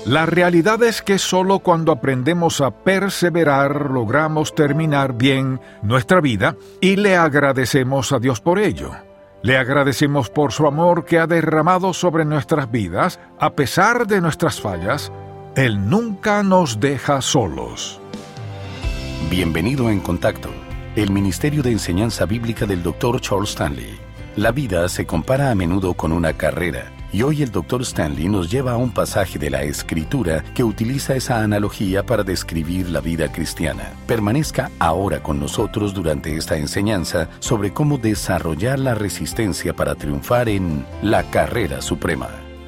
La realidad es que solo cuando aprendemos a perseverar logramos terminar bien nuestra vida y le agradecemos a Dios por ello. Le agradecemos por su amor que ha derramado sobre nuestras vidas. A pesar de nuestras fallas, Él nunca nos deja solos. Bienvenido a En Contacto, el Ministerio de Enseñanza Bíblica del Dr. Charles Stanley. La vida se compara a menudo con una carrera, y hoy el Dr. Stanley nos lleva a un pasaje de la Escritura que utiliza esa analogía para describir la vida cristiana. Permanezca ahora con nosotros durante esta enseñanza sobre cómo desarrollar la resistencia para triunfar en la carrera suprema.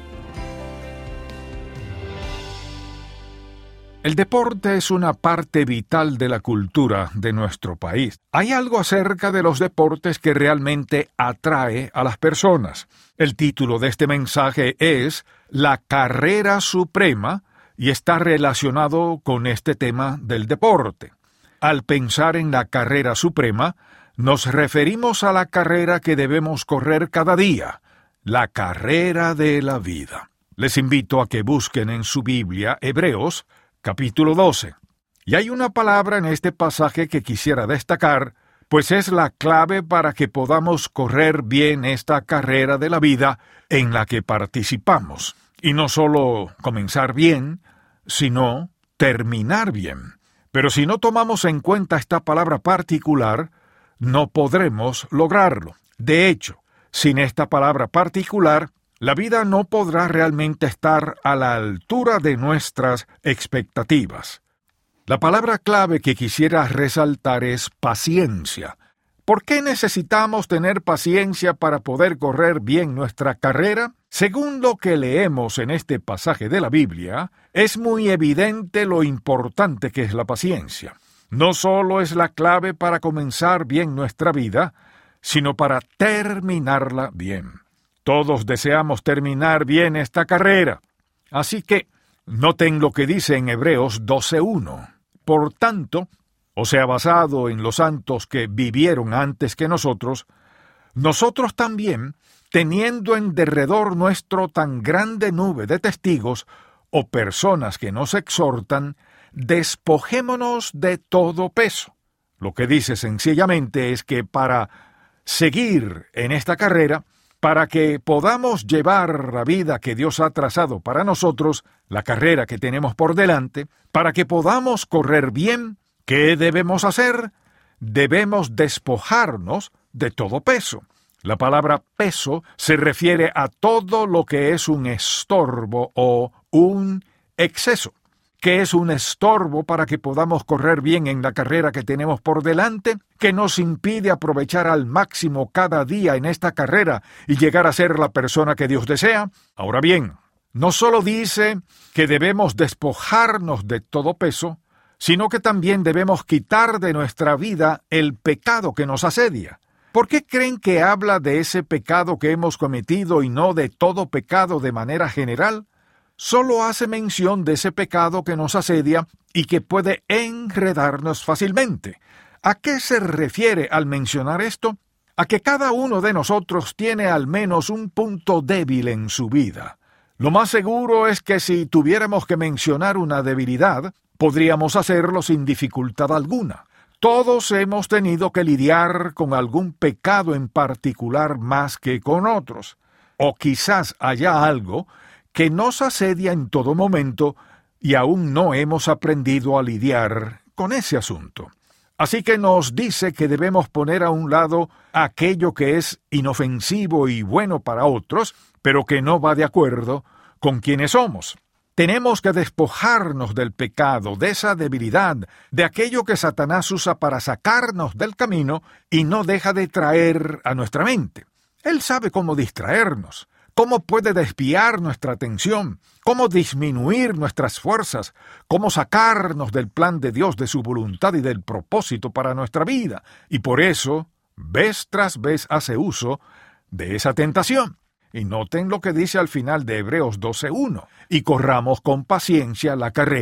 El deporte es una parte vital de la cultura de nuestro país. Hay algo acerca de los deportes que realmente atrae a las personas. El título de este mensaje es La carrera suprema y está relacionado con este tema del deporte. Al pensar en la carrera suprema, nos referimos a la carrera que debemos correr cada día, la carrera de la vida. Les invito a que busquen en su Biblia Hebreos, capítulo 12. Y hay una palabra en este pasaje que quisiera destacar, pues es la clave para que podamos correr bien esta carrera de la vida en la que participamos. Y no solo comenzar bien, sino terminar bien. Pero si no tomamos en cuenta esta palabra particular, no podremos lograrlo. De hecho, sin esta palabra particular, la vida no podrá realmente estar a la altura de nuestras expectativas. La palabra clave que quisiera resaltar es paciencia. ¿Por qué necesitamos tener paciencia para poder correr bien nuestra carrera? Según lo que leemos en este pasaje de la Biblia, es muy evidente lo importante que es la paciencia. No solo es la clave para comenzar bien nuestra vida, sino para terminarla bien. Todos deseamos terminar bien esta carrera. Así que noten lo que dice en Hebreos 12:1. Por tanto, o sea, basado en los santos que vivieron antes que nosotros también, teniendo en derredor nuestro tan grande nube de testigos o personas que nos exhortan, despojémonos de todo peso. Lo que dice sencillamente es que para seguir en esta carrera, para que podamos llevar la vida que Dios ha trazado para nosotros, la carrera que tenemos por delante, para que podamos correr bien, ¿qué debemos hacer? Debemos despojarnos de todo peso. La palabra peso se refiere a todo lo que es un estorbo o un exceso. ¿Qué es un estorbo para que podamos correr bien en la carrera que tenemos por delante? ¿Qué nos impide aprovechar al máximo cada día en esta carrera y llegar a ser la persona que Dios desea? Ahora bien, no solo dice que debemos despojarnos de todo peso, sino que también debemos quitar de nuestra vida el pecado que nos asedia. ¿Por qué creen que habla de ese pecado que hemos cometido y no de todo pecado de manera general? Solo hace mención de ese pecado que nos asedia y que puede enredarnos fácilmente. ¿A qué se refiere al mencionar esto? A que cada uno de nosotros tiene al menos un punto débil en su vida. Lo más seguro es que si tuviéramos que mencionar una debilidad, podríamos hacerlo sin dificultad alguna. Todos hemos tenido que lidiar con algún pecado en particular más que con otros. O quizás haya algo que nos asedia en todo momento y aún no hemos aprendido a lidiar con ese asunto. Así que nos dice que debemos poner a un lado aquello que es inofensivo y bueno para otros, pero que no va de acuerdo con quienes somos. Tenemos que despojarnos del pecado, de esa debilidad, de aquello que Satanás usa para sacarnos del camino y no deja de traer a nuestra mente. Él sabe cómo distraernos. ¿Cómo puede desviar nuestra atención? ¿Cómo disminuir nuestras fuerzas? ¿Cómo sacarnos del plan de Dios, de su voluntad y del propósito para nuestra vida? Y por eso, vez tras vez hace uso de esa tentación. Y noten lo que dice al final de Hebreos 12:1. Y corramos con paciencia la carrera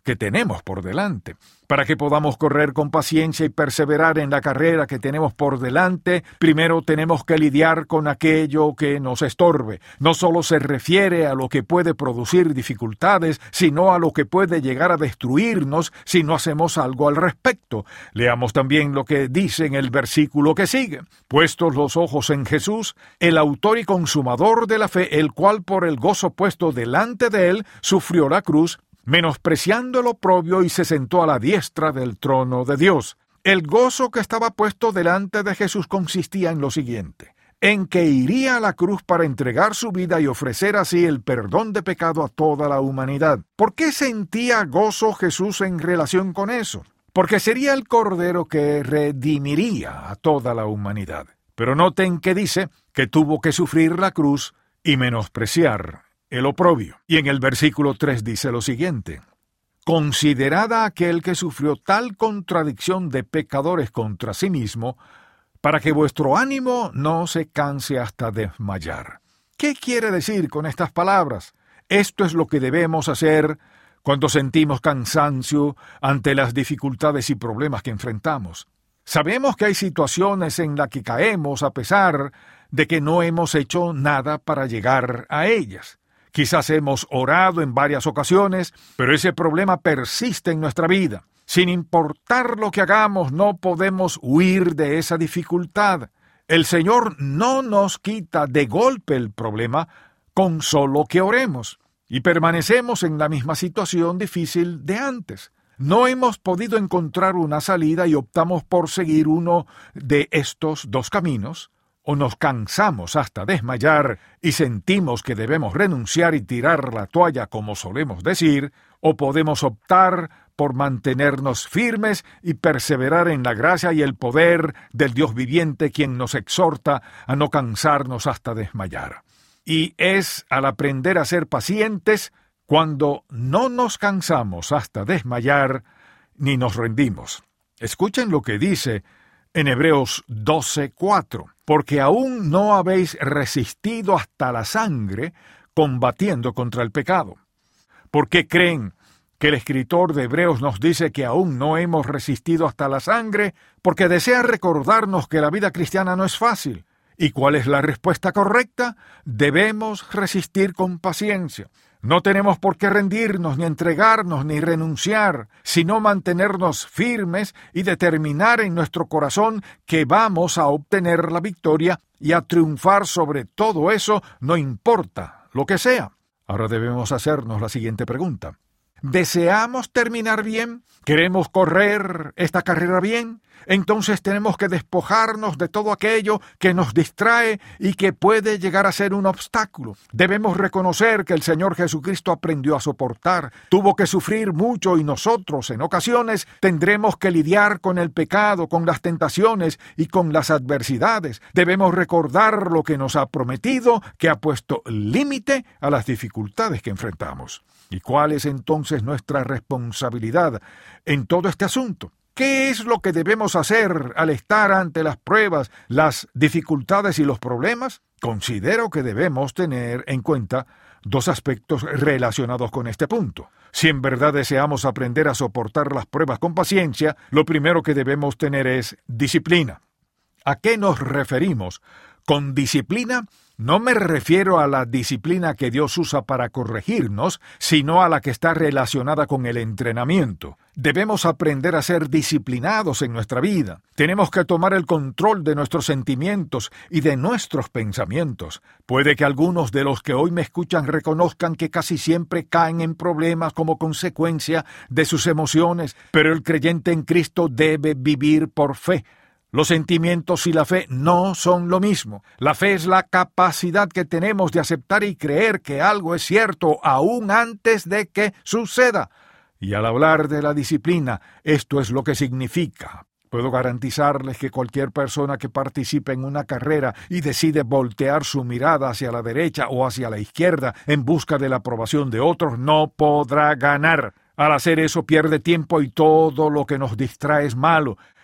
que tenemos por delante. Para que podamos correr con paciencia y perseverar en la carrera que tenemos por delante, primero tenemos que lidiar con aquello que nos estorbe. No solo se refiere a lo que puede producir dificultades, sino a lo que puede llegar a destruirnos si no hacemos algo al respecto. Leamos también lo que dice en el versículo que sigue. Puestos los ojos en Jesús, el autor y consumador de la fe, el cual por el gozo puesto delante de él sufrió la cruz, menospreciando el oprobio, y se sentó a la diestra del trono de Dios. El gozo que estaba puesto delante de Jesús consistía en lo siguiente: en que iría a la cruz para entregar su vida y ofrecer así el perdón de pecado a toda la humanidad. ¿Por qué sentía gozo Jesús en relación con eso? Porque sería el Cordero que redimiría a toda la humanidad. Pero noten que dice que tuvo que sufrir la cruz y menospreciar el oprobio. Y en el versículo 3 dice lo siguiente: considerad a aquel que sufrió tal contradicción de pecadores contra sí mismo, para que vuestro ánimo no se canse hasta desmayar. ¿Qué quiere decir con estas palabras? Esto es lo que debemos hacer cuando sentimos cansancio ante las dificultades y problemas que enfrentamos. Sabemos que hay situaciones en las que caemos a pesar de que no hemos hecho nada para llegar a ellas. Quizás hemos orado en varias ocasiones, pero ese problema persiste en nuestra vida. Sin importar lo que hagamos, no podemos huir de esa dificultad. El Señor no nos quita de golpe el problema con solo que oremos, y permanecemos en la misma situación difícil de antes. No hemos podido encontrar una salida y optamos por seguir uno de estos dos caminos, o nos cansamos hasta desmayar y sentimos que debemos renunciar y tirar la toalla, como solemos decir, o podemos optar por mantenernos firmes y perseverar en la gracia y el poder del Dios viviente, quien nos exhorta a no cansarnos hasta desmayar. Y es al aprender a ser pacientes cuando no nos cansamos hasta desmayar ni nos rendimos. Escuchen lo que dice en Hebreos 12:4, porque aún no habéis resistido hasta la sangre combatiendo contra el pecado. ¿Por qué creen que el escritor de Hebreos nos dice que aún no hemos resistido hasta la sangre? Porque desea recordarnos que la vida cristiana no es fácil. ¿Y cuál es la respuesta correcta? Debemos resistir con paciencia. No tenemos por qué rendirnos, ni entregarnos, ni renunciar, sino mantenernos firmes y determinar en nuestro corazón que vamos a obtener la victoria y a triunfar sobre todo eso, no importa lo que sea. Ahora debemos hacernos la siguiente pregunta. ¿Deseamos terminar bien? ¿Queremos correr esta carrera bien? Entonces tenemos que despojarnos de todo aquello que nos distrae y que puede llegar a ser un obstáculo. Debemos reconocer que el Señor Jesucristo aprendió a soportar, tuvo que sufrir mucho y nosotros en ocasiones tendremos que lidiar con el pecado, con las tentaciones y con las adversidades. Debemos recordar lo que nos ha prometido, que ha puesto límite a las dificultades que enfrentamos. ¿Y cuál es entonces nuestra responsabilidad en todo este asunto? ¿Qué es lo que debemos hacer al estar ante las pruebas, las dificultades y los problemas? Considero que debemos tener en cuenta dos aspectos relacionados con este punto. Si en verdad deseamos aprender a soportar las pruebas con paciencia, lo primero que debemos tener es disciplina. ¿A qué nos referimos con disciplina? No me refiero a la disciplina que Dios usa para corregirnos, sino a la que está relacionada con el entrenamiento. Debemos aprender a ser disciplinados en nuestra vida. Tenemos que tomar el control de nuestros sentimientos y de nuestros pensamientos. Puede que algunos de los que hoy me escuchan reconozcan que casi siempre caen en problemas como consecuencia de sus emociones, pero el creyente en Cristo debe vivir por fe. Los sentimientos y la fe no son lo mismo. La fe es la capacidad que tenemos de aceptar y creer que algo es cierto aún antes de que suceda. Y al hablar de la disciplina, esto es lo que significa. Puedo garantizarles que cualquier persona que participe en una carrera y decide voltear su mirada hacia la derecha o hacia la izquierda en busca de la aprobación de otros no podrá ganar. Al hacer eso pierde tiempo y todo lo que nos distrae es malo.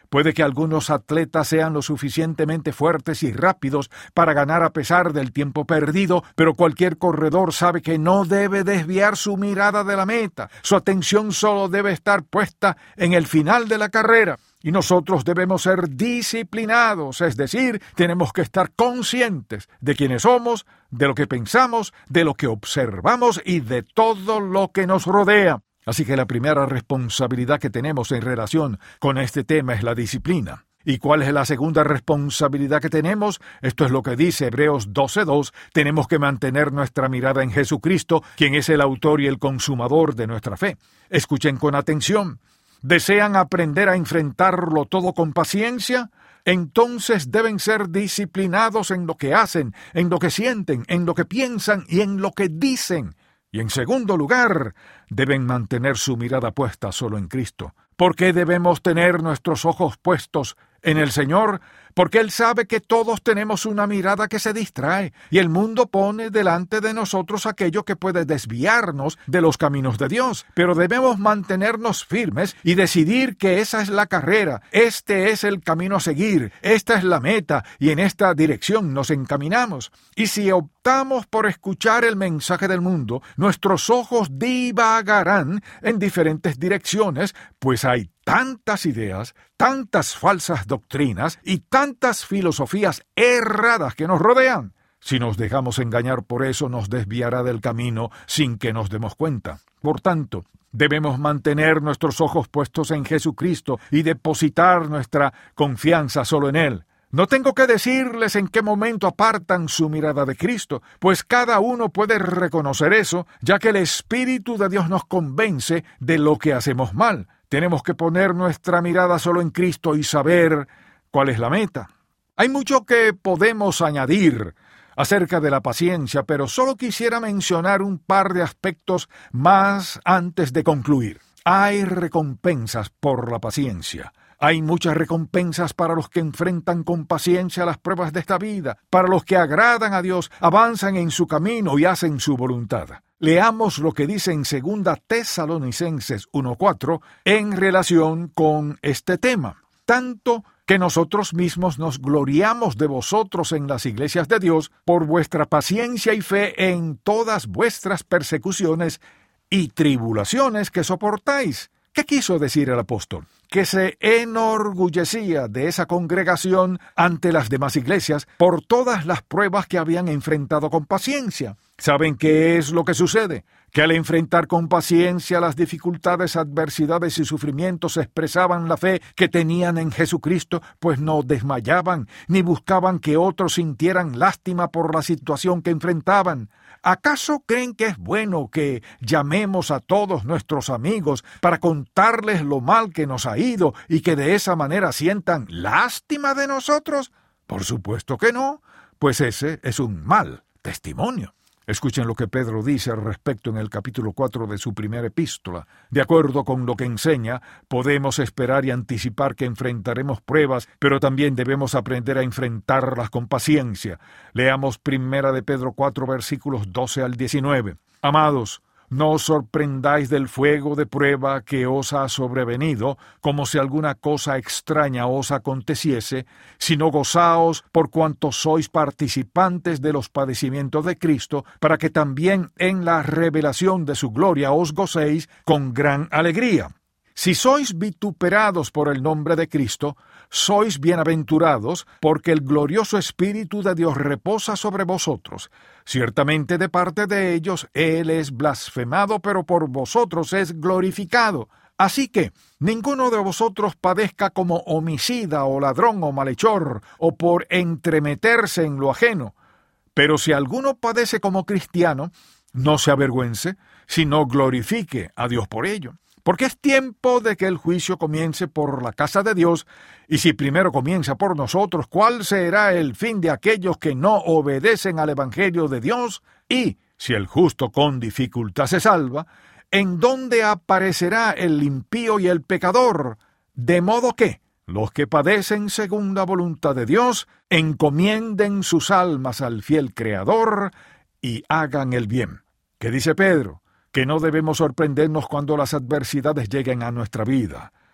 Puede que algunos atletas sean lo suficientemente fuertes y rápidos para ganar a pesar del tiempo perdido, pero cualquier corredor sabe que no debe desviar su mirada de la meta. Su atención solo debe estar puesta en el final de la carrera. Y nosotros debemos ser disciplinados, es decir, tenemos que estar conscientes de quiénes somos, de lo que pensamos, de lo que observamos y de todo lo que nos rodea. Así que la primera responsabilidad que tenemos en relación con este tema es la disciplina. ¿Y cuál es la segunda responsabilidad que tenemos? Esto es lo que dice Hebreos 12:2. Tenemos que mantener nuestra mirada en Jesucristo, quien es el autor y el consumador de nuestra fe. Escuchen con atención. ¿Desean aprender a enfrentarlo todo con paciencia? Entonces deben ser disciplinados en lo que hacen, en lo que sienten, en lo que piensan y en lo que dicen. Y en segundo lugar, deben mantener su mirada puesta solo en Cristo. ¿Por qué debemos tener nuestros ojos puestos en el Señor? Porque Él sabe que todos tenemos una mirada que se distrae, y el mundo pone delante de nosotros aquello que puede desviarnos de los caminos de Dios. Pero debemos mantenernos firmes y decidir que esa es la carrera, este es el camino a seguir, esta es la meta, y en esta dirección nos encaminamos. Y si optamos por escuchar el mensaje del mundo, nuestros ojos divagarán en diferentes direcciones, pues hay tantas ideas, tantas falsas doctrinas y tantas filosofías erradas que nos rodean. Si nos dejamos engañar por eso, nos desviará del camino sin que nos demos cuenta. Por tanto, debemos mantener nuestros ojos puestos en Jesucristo y depositar nuestra confianza solo en Él. No tengo que decirles en qué momento apartan su mirada de Cristo, pues cada uno puede reconocer eso, ya que el Espíritu de Dios nos convence de lo que hacemos mal. Tenemos que poner nuestra mirada solo en Cristo y saber cuál es la meta. Hay mucho que podemos añadir acerca de la paciencia, pero solo quisiera mencionar un par de aspectos más antes de concluir. Hay recompensas por la paciencia. Hay muchas recompensas para los que enfrentan con paciencia las pruebas de esta vida, para los que agradan a Dios, avanzan en su camino y hacen su voluntad. Leamos lo que dice en 2 Tesalonicenses 1:4 en relación con este tema. Tanto que nosotros mismos nos gloriamos de vosotros en las iglesias de Dios por vuestra paciencia y fe en todas vuestras persecuciones y tribulaciones que soportáis. ¿Qué quiso decir el apóstol? Que se enorgullecía de esa congregación ante las demás iglesias por todas las pruebas que habían enfrentado con paciencia. ¿Saben qué es lo que sucede? Que al enfrentar con paciencia las dificultades, adversidades y sufrimientos expresaban la fe que tenían en Jesucristo, pues no desmayaban, ni buscaban que otros sintieran lástima por la situación que enfrentaban. ¿Acaso creen que es bueno que llamemos a todos nuestros amigos para contarles lo mal que nos ha ido y que de esa manera sientan lástima de nosotros? Por supuesto que no, pues ese es un mal testimonio. Escuchen lo que Pedro dice al respecto en el capítulo 4 de su primera epístola. De acuerdo con lo que enseña, podemos esperar y anticipar que enfrentaremos pruebas, pero también debemos aprender a enfrentarlas con paciencia. Leamos 1 de Pedro 4, versículos 12 al 19. Amados, no os sorprendáis del fuego de prueba que os ha sobrevenido, como si alguna cosa extraña os aconteciese, sino gozaos por cuanto sois participantes de los padecimientos de Cristo, para que también en la revelación de su gloria os gocéis con gran alegría. Si sois vituperados por el nombre de Cristo, sois bienaventurados, porque el glorioso Espíritu de Dios reposa sobre vosotros. Ciertamente de parte de ellos Él es blasfemado, pero por vosotros es glorificado. Así que ninguno de vosotros padezca como homicida o ladrón o malhechor, o por entremeterse en lo ajeno. Pero si alguno padece como cristiano, no se avergüence, sino glorifique a Dios por ello. Porque es tiempo de que el juicio comience por la casa de Dios, y si primero comienza por nosotros, ¿cuál será el fin de aquellos que no obedecen al Evangelio de Dios? Y, si el justo con dificultad se salva, ¿en dónde aparecerá el impío y el pecador? De modo que los que padecen según la voluntad de Dios encomienden sus almas al fiel Creador y hagan el bien. ¿Qué dice Pedro? Que no debemos sorprendernos cuando las adversidades lleguen a nuestra vida.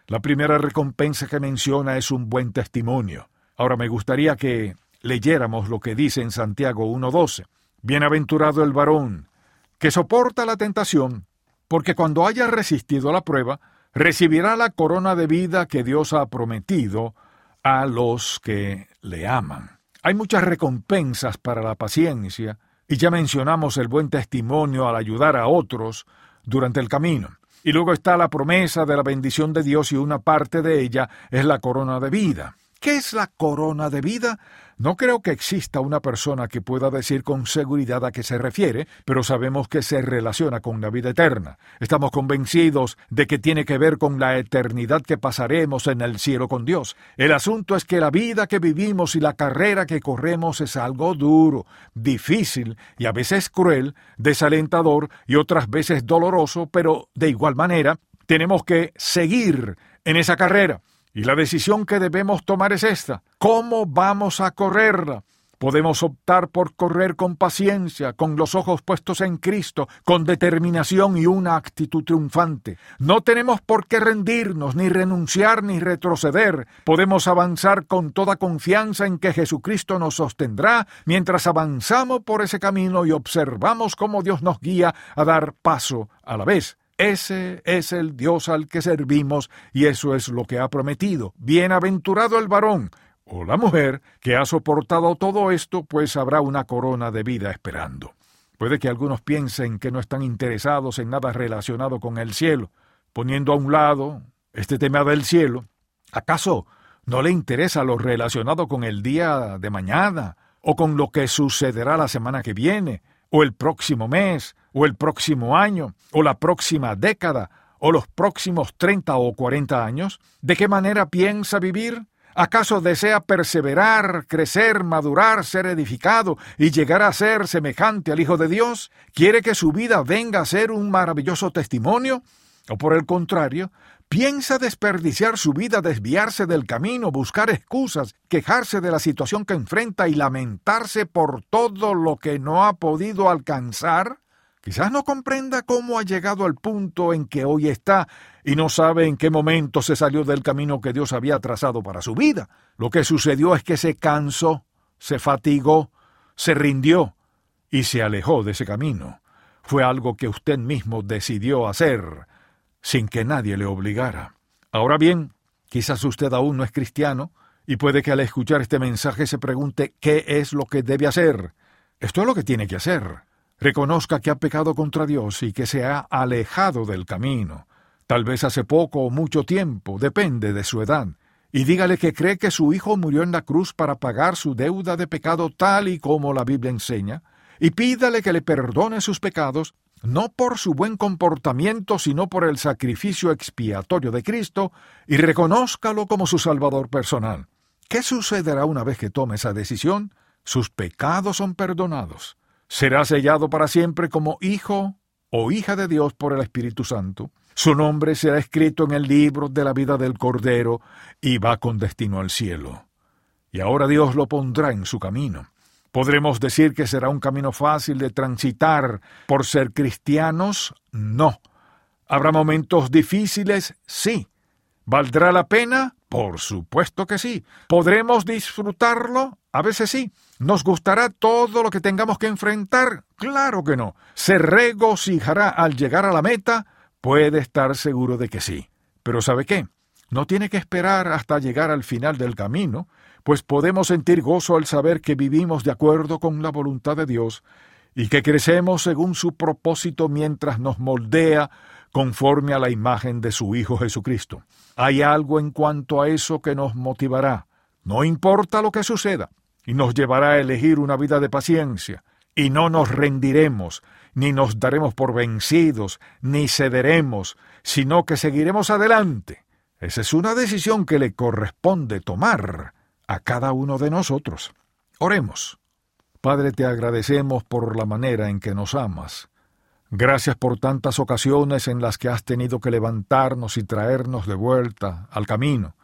La primera recompensa que menciona es un buen testimonio. Ahora me gustaría que leyéramos lo que dice en Santiago 1:12. Bienaventurado el varón que soporta la tentación, porque cuando haya resistido la prueba, recibirá la corona de vida que Dios ha prometido a los que le aman. Hay muchas recompensas para la paciencia, y ya mencionamos el buen testimonio al ayudar a otros durante el camino. Y luego está la promesa de la bendición de Dios, y una parte de ella es la corona de vida. ¿Qué es la corona de vida? No creo que exista una persona que pueda decir con seguridad a qué se refiere, pero sabemos que se relaciona con la vida eterna. Estamos convencidos de que tiene que ver con la eternidad que pasaremos en el cielo con Dios. El asunto es que la vida que vivimos y la carrera que corremos es algo duro, difícil y a veces cruel, desalentador y otras veces doloroso, pero de igual manera tenemos que seguir en esa carrera. Y la decisión que debemos tomar es esta: ¿cómo vamos a correrla? Podemos optar por correr con paciencia, con los ojos puestos en Cristo, con determinación y una actitud triunfante. No tenemos por qué rendirnos, ni renunciar, ni retroceder. Podemos avanzar con toda confianza en que Jesucristo nos sostendrá mientras avanzamos por ese camino y observamos cómo Dios nos guía a dar paso a la vez. Ese es el Dios al que servimos, y eso es lo que ha prometido. Bienaventurado el varón o la mujer que ha soportado todo esto, pues habrá una corona de vida esperando. Puede que algunos piensen que no están interesados en nada relacionado con el cielo, poniendo a un lado este tema del cielo. ¿Acaso no le interesa lo relacionado con el día de mañana, o con lo que sucederá la semana que viene, o el próximo mes, o el próximo año, o la próxima década, o los próximos 30 o 40 años? ¿De qué manera piensa vivir? ¿Acaso desea perseverar, crecer, madurar, ser edificado y llegar a ser semejante al Hijo de Dios? ¿Quiere que su vida venga a ser un maravilloso testimonio? ¿O por el contrario, piensa desperdiciar su vida, desviarse del camino, buscar excusas, quejarse de la situación que enfrenta y lamentarse por todo lo que no ha podido alcanzar? Quizás no comprenda cómo ha llegado al punto en que hoy está y no sabe en qué momento se salió del camino que Dios había trazado para su vida. Lo que sucedió es que se cansó, se fatigó, se rindió y se alejó de ese camino. Fue algo que usted mismo decidió hacer, sin que nadie le obligara. Ahora bien, quizás usted aún no es cristiano, y puede que al escuchar este mensaje se pregunte qué es lo que debe hacer. Esto es lo que tiene que hacer. Reconozca que ha pecado contra Dios y que se ha alejado del camino, tal vez hace poco o mucho tiempo, depende de su edad, y dígale que cree que su Hijo murió en la cruz para pagar su deuda de pecado tal y como la Biblia enseña, y pídale que le perdone sus pecados, no por su buen comportamiento, sino por el sacrificio expiatorio de Cristo, y reconózcalo como su Salvador personal. ¿Qué sucederá una vez que tome esa decisión? Sus pecados son perdonados. Será sellado para siempre como hijo o hija de Dios por el Espíritu Santo. Su nombre será escrito en el libro de la vida del Cordero y va con destino al cielo. Y ahora Dios lo pondrá en su camino. ¿Podremos decir que será un camino fácil de transitar por ser cristianos? No. ¿Habrá momentos difíciles? Sí. ¿Valdrá la pena? Por supuesto que sí. ¿Podremos disfrutarlo? A veces sí. ¿Nos gustará todo lo que tengamos que enfrentar? Claro que no. ¿Se regocijará al llegar a la meta? Puede estar seguro de que sí. Pero ¿sabe qué? No tiene que esperar hasta llegar al final del camino, pues podemos sentir gozo al saber que vivimos de acuerdo con la voluntad de Dios y que crecemos según su propósito mientras nos moldea conforme a la imagen de su Hijo Jesucristo. Hay algo en cuanto a eso que nos motivará, no importa lo que suceda, y nos llevará a elegir una vida de paciencia, y no nos rendiremos, ni nos daremos por vencidos, ni cederemos, sino que seguiremos adelante. Esa es una decisión que le corresponde tomar a cada uno de nosotros. Oremos. Padre, te agradecemos por la manera en que nos amas. Gracias por tantas ocasiones en las que has tenido que levantarnos y traernos de vuelta al camino,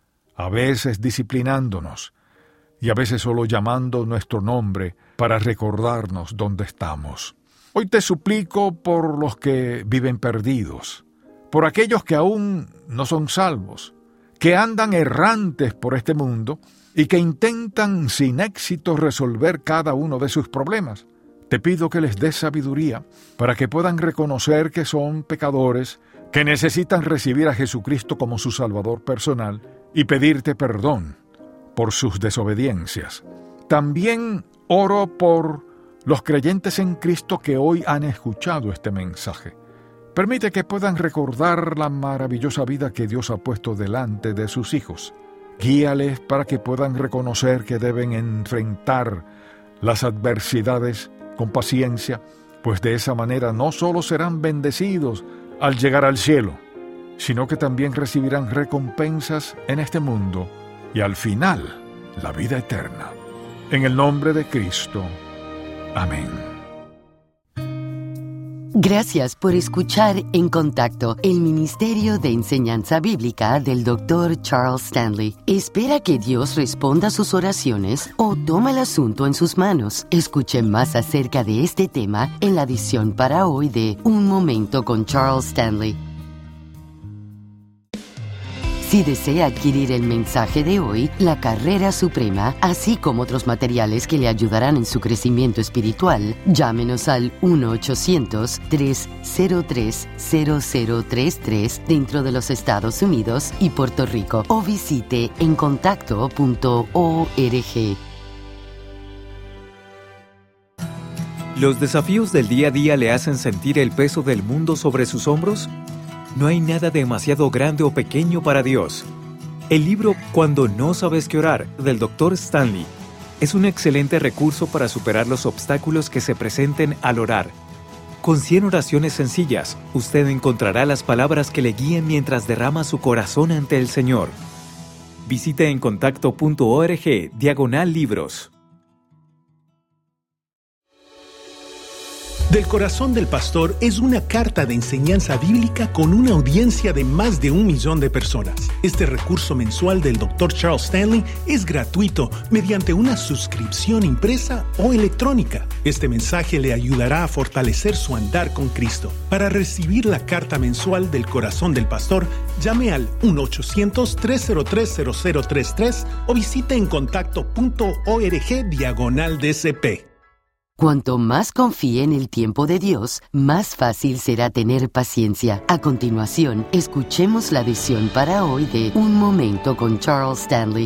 a veces disciplinándonos y a veces solo llamando nuestro nombre para recordarnos dónde estamos. Hoy te suplico por los que viven perdidos, por aquellos que aún no son salvos, que andan errantes por este mundo y que intentan sin éxito resolver cada uno de sus problemas. Te pido que les des sabiduría para que puedan reconocer que son pecadores, que necesitan recibir a Jesucristo como su Salvador personal y pedirte perdón por sus desobediencias. También oro por los creyentes en Cristo que hoy han escuchado este mensaje. Permite que puedan recordar la maravillosa vida que Dios ha puesto delante de sus hijos. Guíales para que puedan reconocer que deben enfrentar las adversidades con paciencia, pues de esa manera no solo serán bendecidos al llegar al cielo, sino que también recibirán recompensas en este mundo y al final la vida eterna. En el nombre de Cristo. Amén. Gracias por escuchar En Contacto, el Ministerio de Enseñanza Bíblica del Dr. Charles Stanley. Espera que Dios responda sus oraciones o toma el asunto en sus manos. Escuche más acerca de este tema en la edición para hoy de Un Momento con Charles Stanley. Si desea adquirir el mensaje de hoy, La Carrera Suprema, así como otros materiales que le ayudarán en su crecimiento espiritual, llámenos al 1-800-303-0033 dentro de los Estados Unidos y Puerto Rico o visite encontacto.org. ¿Los desafíos del día a día le hacen sentir el peso del mundo sobre sus hombros? No hay nada demasiado grande o pequeño para Dios. El libro Cuando no sabes qué orar, del Dr. Stanley, es un excelente recurso para superar los obstáculos que se presenten al orar. Con 100 oraciones sencillas, usted encontrará las palabras que le guíen mientras derrama su corazón ante el Señor. Visite encontacto.org/libros. Del Corazón del Pastor es una carta de enseñanza bíblica con una audiencia de más de 1 millón de personas. Este recurso mensual del Dr. Charles Stanley es gratuito mediante una suscripción impresa o electrónica. Este mensaje le ayudará a fortalecer su andar con Cristo. Para recibir la carta mensual del Corazón del Pastor, llame al 1-800-303-0033 o visite encontacto.org/DCP. Cuanto más confíe en el tiempo de Dios, más fácil será tener paciencia. A continuación, escuchemos la edición para hoy de Un Momento con Charles Stanley.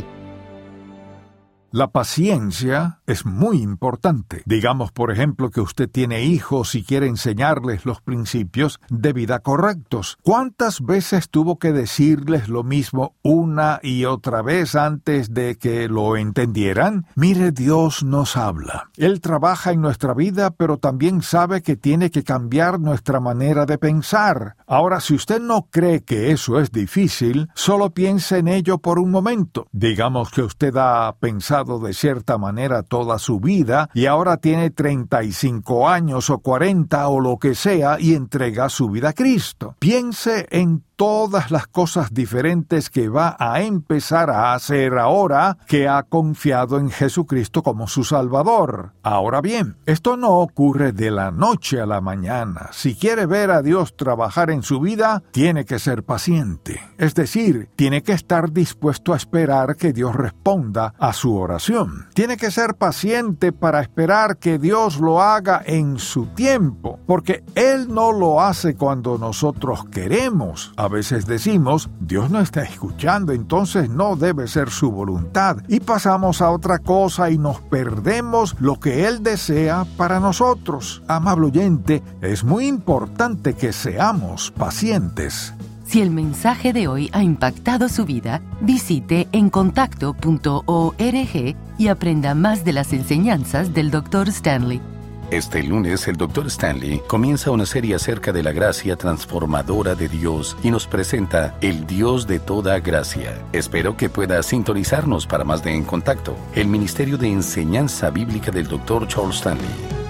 La paciencia es muy importante. Digamos, por ejemplo, que usted tiene hijos y quiere enseñarles los principios de vida correctos. ¿Cuántas veces tuvo que decirles lo mismo una y otra vez antes de que lo entendieran? Mire, Dios nos habla. Él trabaja en nuestra vida, pero también sabe que tiene que cambiar nuestra manera de pensar. Ahora, si usted no cree que eso es difícil, solo piense en ello por un momento. Digamos que usted ha pensado de cierta manera toda su vida y ahora tiene 35 años o 40 o lo que sea y entrega su vida a Cristo. Piense en todas las cosas diferentes que va a empezar a hacer ahora que ha confiado en Jesucristo como su Salvador. Ahora bien, esto no ocurre de la noche a la mañana. Si quiere ver a Dios trabajar en su vida, tiene que ser paciente. Es decir, tiene que estar dispuesto a esperar que Dios responda a su oración. Tiene que ser paciente para esperar que Dios lo haga en su tiempo, porque Él no lo hace cuando nosotros queremos. A veces decimos, Dios no está escuchando, entonces no debe ser su voluntad. Y pasamos a otra cosa y nos perdemos lo que Él desea para nosotros. Amable oyente, es muy importante que seamos pacientes. Si el mensaje de hoy ha impactado su vida, visite encontacto.org y aprenda más de las enseñanzas del Dr. Stanley. Este lunes el Dr. Stanley comienza una serie acerca de la gracia transformadora de Dios y nos presenta el Dios de toda gracia. Espero que pueda sintonizarnos para más de En Contacto, el Ministerio de Enseñanza Bíblica del Dr. Charles Stanley.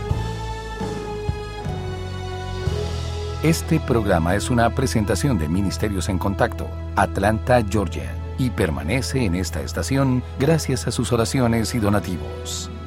Este programa es una presentación de Ministerios en Contacto, Atlanta, Georgia, y permanece en esta estación gracias a sus oraciones y donativos.